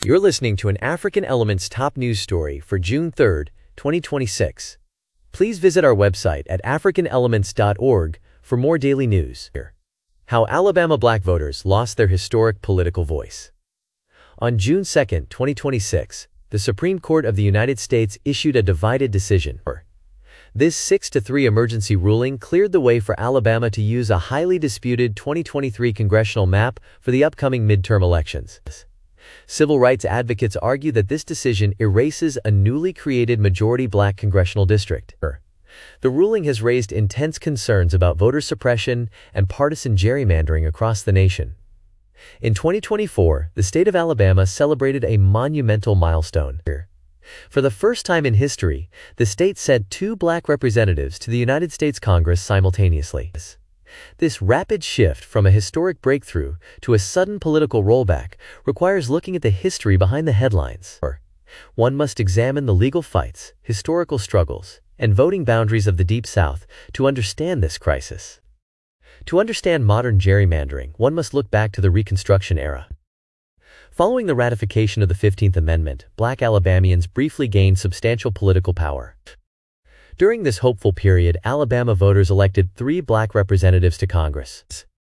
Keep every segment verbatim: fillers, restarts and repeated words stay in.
You're listening to an African Elements top news story for June third, twenty twenty-six. Please visit our website at african elements dot org for more daily news. How Alabama black voters lost their historic political voice. On June second, twenty twenty-six, the Supreme Court of the United States issued a divided decision. This six to three emergency ruling cleared the way for Alabama to use a highly disputed twenty twenty-three congressional map for the upcoming midterm elections. Civil rights advocates argue that this decision erases a newly created majority black congressional district. The ruling has raised intense concerns about voter suppression and partisan gerrymandering across the nation. In twenty twenty-four, the state of Alabama celebrated a monumental milestone. For the first time in history, the state sent two black representatives to the United States Congress simultaneously. This rapid shift from a historic breakthrough to a sudden political rollback requires looking at the history behind the headlines. One must examine the legal fights, historical struggles, and voting boundaries of the Deep South to understand this crisis. To understand modern gerrymandering, one must look back to the Reconstruction era. Following the ratification of the fifteenth Amendment, black Alabamians briefly gained substantial political power. During this hopeful period, Alabama voters elected three black representatives to Congress.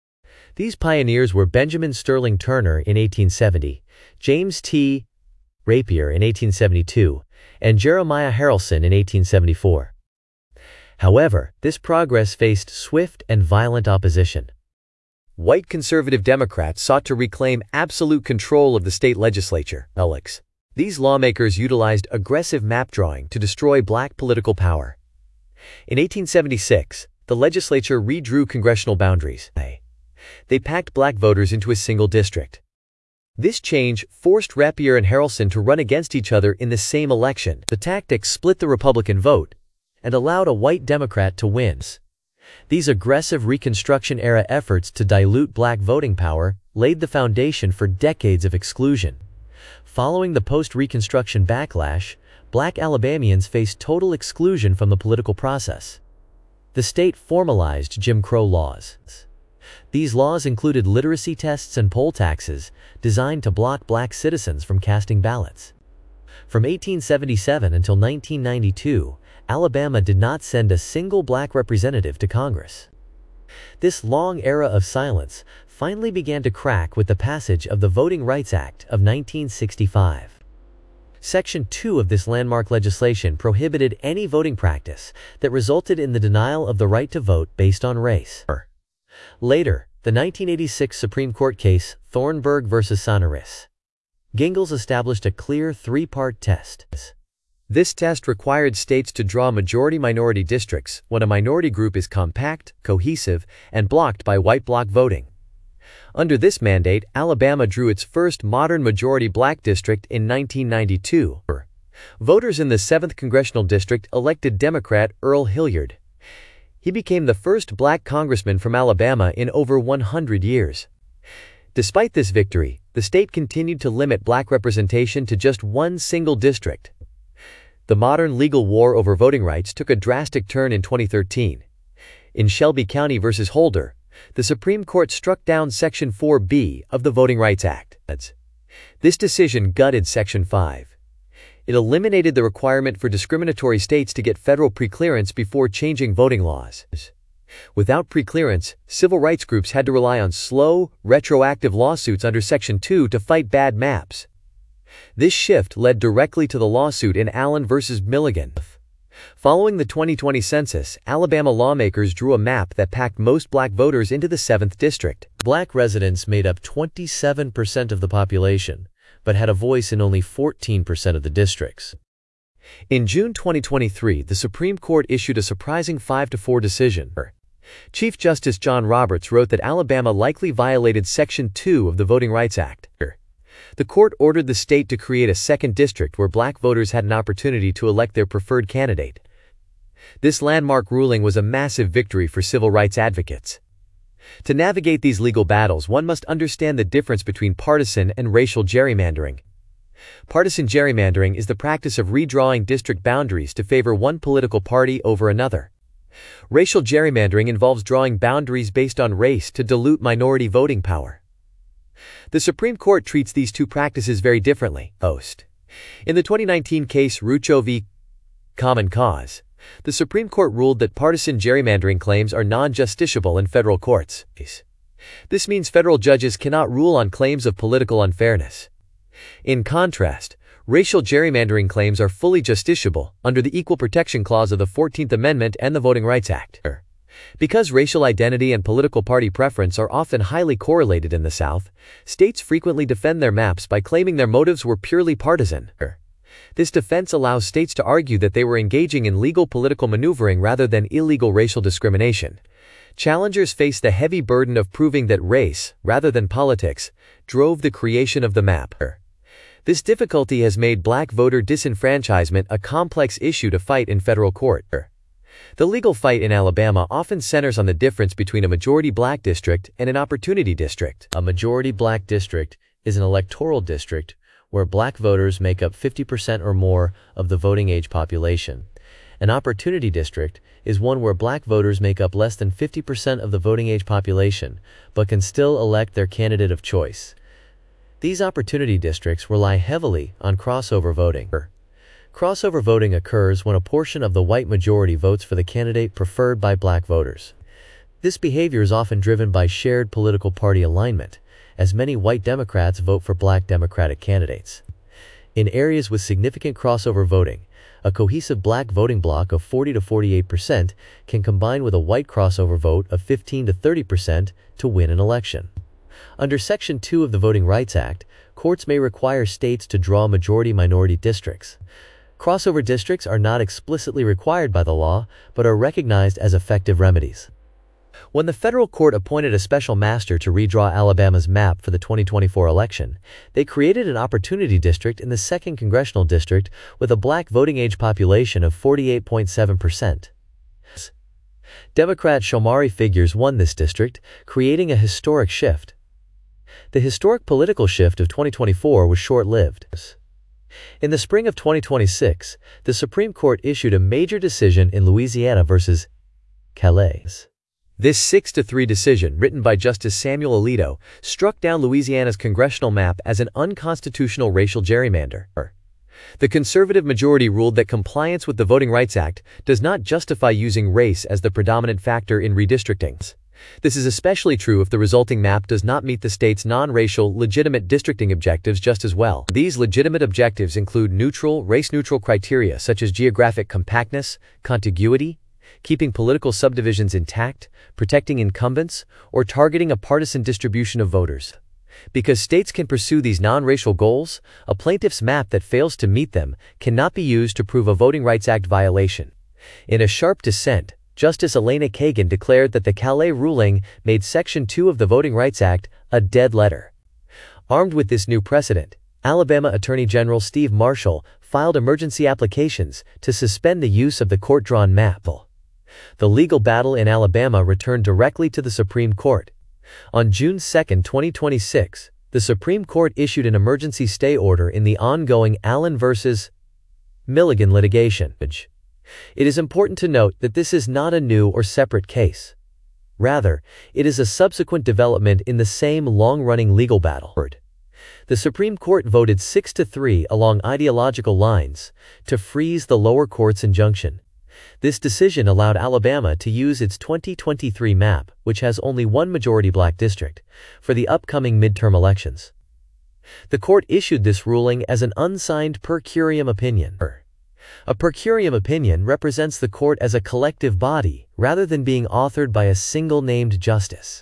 These pioneers were Benjamin Sterling Turner in eighteen seventy, James T. Rapier in eighteen seventy-two, and Jeremiah Harrelson in eighteen seventy-four. However, this progress faced swift and violent opposition. White conservative Democrats sought to reclaim absolute control of the state legislature. These lawmakers utilized aggressive map drawing to destroy black political power. In eighteen seventy-six, the legislature redrew congressional boundaries. They packed black voters into a single district. This change forced Rapier and Harrelson to run against each other in the same election. The tactic split the Republican vote and allowed a white Democrat to win. These aggressive Reconstruction-era efforts to dilute black voting power laid the foundation for decades of exclusion. Following the post-Reconstruction backlash, black Alabamians faced total exclusion from the political process. The state formalized Jim Crow laws. These laws included literacy tests and poll taxes designed to block black citizens from casting ballots. From eighteen seventy-seven until nineteen ninety-two, Alabama did not send a single black representative to Congress. This long era of silence finally began to crack with the passage of the Voting Rights Act of nineteen sixty-five. Section two of this landmark legislation prohibited any voting practice that resulted in the denial of the right to vote based on race. Later, the nineteen eighty-six Supreme Court case Thornburg versus Sonoris Gingles established a clear three-part test. This test required states to draw majority-minority districts when a minority group is compact, cohesive, and blocked by white bloc voting. Under this mandate, Alabama drew its first modern majority black district in nineteen ninety-two. Voters in the seventh Congressional District elected Democrat Earl Hilliard. He became the first black congressman from Alabama in over one hundred years. Despite this victory, the state continued to limit black representation to just one single district. The modern legal war over voting rights took a drastic turn in twenty thirteen. In Shelby County versus Holder, the Supreme Court struck down Section four B of the Voting Rights Act. This decision gutted Section five. It eliminated the requirement for discriminatory states to get federal preclearance before changing voting laws. Without preclearance, civil rights groups had to rely on slow, retroactive lawsuits under Section two to fight bad maps. This shift led directly to the lawsuit in Allen versus Milligan. Following the twenty twenty census, Alabama lawmakers drew a map that packed most black voters into the seventh District. Black residents made up twenty-seven percent of the population, but had a voice in only fourteen percent of the districts. In June twenty twenty-three, the Supreme Court issued a surprising five to four decision. Chief Justice John Roberts wrote that Alabama likely violated Section two of the Voting Rights Act. The court ordered the state to create a second district where black voters had an opportunity to elect their preferred candidate. This landmark ruling was a massive victory for civil rights advocates. To navigate these legal battles, one must understand the difference between partisan and racial gerrymandering. Partisan gerrymandering is the practice of redrawing district boundaries to favor one political party over another. Racial gerrymandering involves drawing boundaries based on race to dilute minority voting power. The Supreme Court treats these two practices very differently. Host. In the twenty nineteen case Rucho v. Common Cause, the Supreme Court ruled that partisan gerrymandering claims are non-justiciable in federal courts. This means federal judges cannot rule on claims of political unfairness. In contrast, racial gerrymandering claims are fully justiciable under the Equal Protection Clause of the fourteenth Amendment and the Voting Rights Act. Because racial identity and political party preference are often highly correlated in the South, states frequently defend their maps by claiming their motives were purely partisan. This defense allows states to argue that they were engaging in legal political maneuvering rather than illegal racial discrimination. Challengers face the heavy burden of proving that race, rather than politics, drove the creation of the map. This difficulty has made black voter disenfranchisement a complex issue to fight in federal court. The legal fight in Alabama often centers on the difference between a majority black district and an opportunity district. A majority black district is an electoral district where black voters make up fifty percent or more of the voting age population. An opportunity district is one where black voters make up less than fifty percent of the voting age population, but can still elect their candidate of choice. These opportunity districts rely heavily on crossover voting. Crossover voting occurs when a portion of the white majority votes for the candidate preferred by black voters. This behavior is often driven by shared political party alignment, as many white Democrats vote for black Democratic candidates. In areas with significant crossover voting, a cohesive black voting bloc of forty to forty-eight percent can combine with a white crossover vote of fifteen to thirty percent to win an election. Under Section two of the Voting Rights Act, courts may require states to draw majority-minority districts. Crossover districts are not explicitly required by the law, but are recognized as effective remedies. When the federal court appointed a special master to redraw Alabama's map for the twenty twenty-four election, they created an opportunity district in the second Congressional District with a black voting age population of forty-eight point seven percent. Democrat Shomari Figures won this district, creating a historic shift. The historic political shift of twenty twenty-four was short-lived. In the spring of twenty twenty-six, the Supreme Court issued a major decision in Louisiana versus Calais. This six to three decision, written by Justice Samuel Alito, struck down Louisiana's congressional map as an unconstitutional racial gerrymander. The conservative majority ruled that compliance with the Voting Rights Act does not justify using race as the predominant factor in redistricting. This is especially true if the resulting map does not meet the state's non-racial, legitimate districting objectives just as well. These legitimate objectives include neutral, race-neutral criteria such as geographic compactness, contiguity, keeping political subdivisions intact, protecting incumbents, or targeting a partisan distribution of voters. Because states can pursue these non-racial goals, a plaintiff's map that fails to meet them cannot be used to prove a Voting Rights Act violation. In a sharp dissent, Justice Elena Kagan declared that the Calais ruling made Section two of the Voting Rights Act a dead letter. Armed with this new precedent, Alabama Attorney General Steve Marshall filed emergency applications to suspend the use of the court-drawn map. The legal battle in Alabama returned directly to the Supreme Court. On June second, twenty twenty-six, the Supreme Court issued an emergency stay order in the ongoing Allen versus Milligan litigation. It is important to note that this is not a new or separate case. Rather, it is a subsequent development in the same long-running legal battle. The Supreme Court voted six to three along ideological lines to freeze the lower court's injunction. This decision allowed Alabama to use its twenty twenty-three map, which has only one majority black district, for the upcoming midterm elections. The court issued this ruling as an unsigned per curiam opinion. A per curiam opinion represents the court as a collective body, rather than being authored by a single named justice.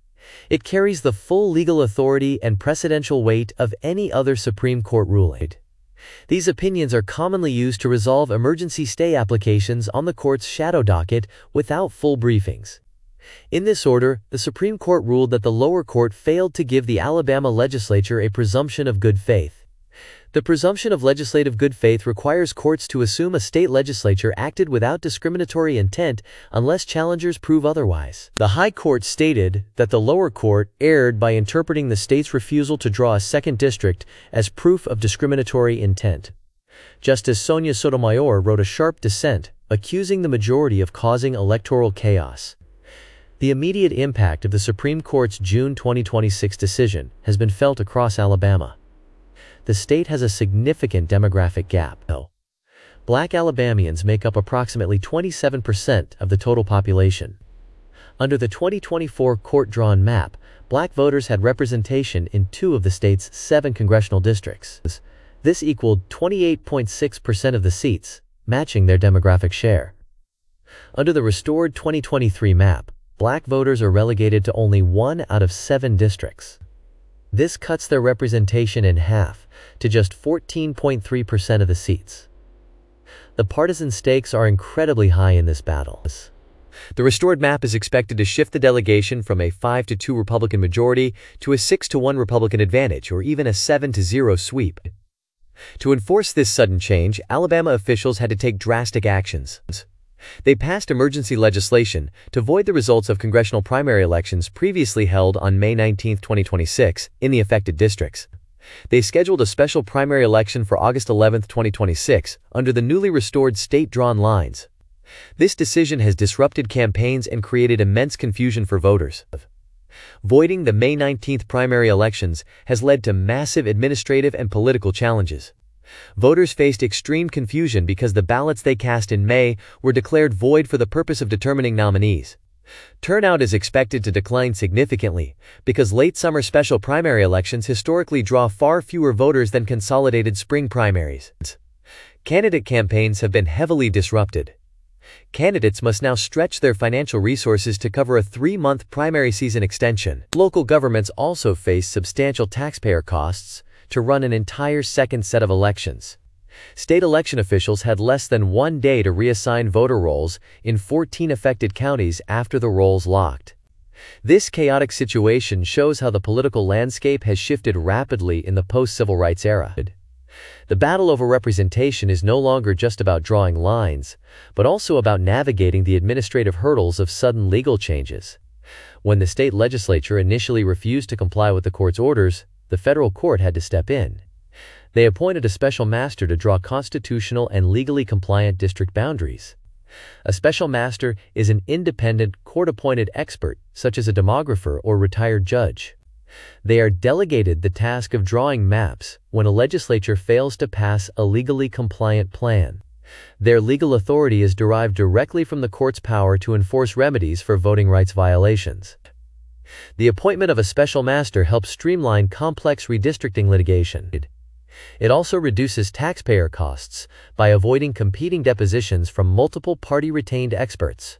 It carries the full legal authority and precedential weight of any other Supreme Court ruling. These opinions are commonly used to resolve emergency stay applications on the court's shadow docket without full briefings. In this order, the Supreme Court ruled that the lower court failed to give the Alabama legislature a presumption of good faith. The presumption of legislative good faith requires courts to assume a state legislature acted without discriminatory intent unless challengers prove otherwise. The High Court stated that the lower court erred by interpreting the state's refusal to draw a second district as proof of discriminatory intent. Justice Sonia Sotomayor wrote a sharp dissent, accusing the majority of causing electoral chaos. The immediate impact of the Supreme Court's June twenty twenty-six decision has been felt across Alabama. The state has a significant demographic gap. Black Alabamians make up approximately twenty-seven percent of the total population. Under the twenty twenty-four court-drawn map, black voters had representation in two of the state's seven congressional districts. This equaled twenty-eight point six percent of the seats, matching their demographic share. Under the restored twenty twenty-three map, black voters are relegated to only one out of seven districts. This cuts their representation in half, to just fourteen point three percent of the seats. The partisan stakes are incredibly high in this battle. The restored map is expected to shift the delegation from a five to two Republican majority to a six to one Republican advantage or even a seven to zero sweep. To enforce this sudden change, Alabama officials had to take drastic actions. They passed emergency legislation to void the results of congressional primary elections previously held on May nineteenth, twenty twenty-six, in the affected districts. They scheduled a special primary election for August eleventh, twenty twenty-six, under the newly restored state-drawn lines. This decision has disrupted campaigns and created immense confusion for voters. Voiding the May nineteenth primary elections has led to massive administrative and political challenges. Voters faced extreme confusion because the ballots they cast in May were declared void for the purpose of determining nominees. Turnout is expected to decline significantly because late summer special primary elections historically draw far fewer voters than consolidated spring primaries. Candidate campaigns have been heavily disrupted. Candidates must now stretch their financial resources to cover a three-month primary season extension. Local governments also face substantial taxpayer costs to run an entire second set of elections. State election officials had less than one day to reassign voter rolls in fourteen affected counties after the rolls locked. This chaotic situation shows how the political landscape has shifted rapidly in the post-civil rights era. The battle over representation is no longer just about drawing lines, but also about navigating the administrative hurdles of sudden legal changes. When the state legislature initially refused to comply with the court's orders, the federal court had to step in. They appointed a special master to draw constitutional and legally compliant district boundaries. A special master is an independent, court-appointed expert, such as a demographer or retired judge. They are delegated the task of drawing maps when a legislature fails to pass a legally compliant plan. Their legal authority is derived directly from the court's power to enforce remedies for voting rights violations. The appointment of a special master helps streamline complex redistricting litigation. It also reduces taxpayer costs by avoiding competing depositions from multiple party-retained experts.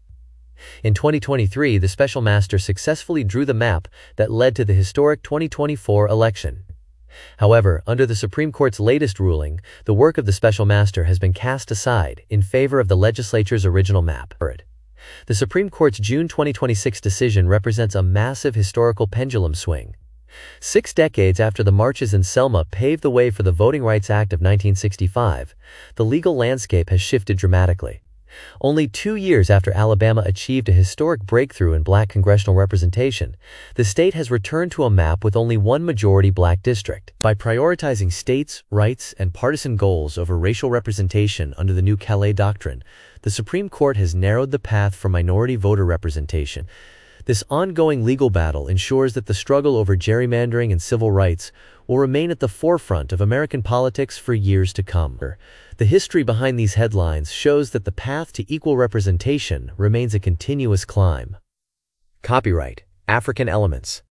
In twenty twenty-three, the special master successfully drew the map that led to the historic twenty twenty-four election. However, under the Supreme Court's latest ruling, the work of the special master has been cast aside in favor of the legislature's original map. The Supreme Court's June twenty twenty-six decision represents a massive historical pendulum swing. Six decades after the marches in Selma paved the way for the Voting Rights Act of nineteen sixty-five, the legal landscape has shifted dramatically. Only two years after Alabama achieved a historic breakthrough in black congressional representation, the state has returned to a map with only one majority black district. By prioritizing states' rights and partisan goals over racial representation under the new Calais Doctrine, the Supreme Court has narrowed the path for minority voter representation. This ongoing legal battle ensures that the struggle over gerrymandering and civil rights will remain at the forefront of American politics for years to come. The history behind these headlines shows that the path to equal representation remains a continuous climb. Copyright African Elements.